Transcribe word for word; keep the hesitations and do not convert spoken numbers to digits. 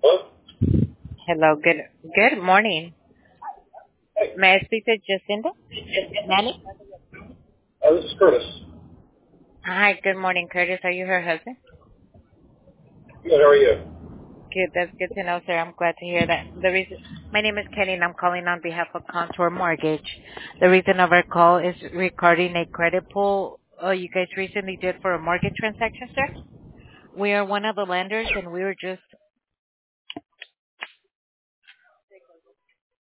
Hello? Hello, good good morning. Hey, May I speak to Jacinda? Manny? uh, this is Curtis. Hi, good morning, Curtis. Are you her husband? Good, how are you? Good, that's good to know, sir. I'm glad to hear that. The reason, my name is Kenny, and I'm calling on behalf of Contour Mortgage. The reason of our call is regarding a credit pull uh, you guys recently did for a mortgage transaction, sir. We are one of the lenders, and we were just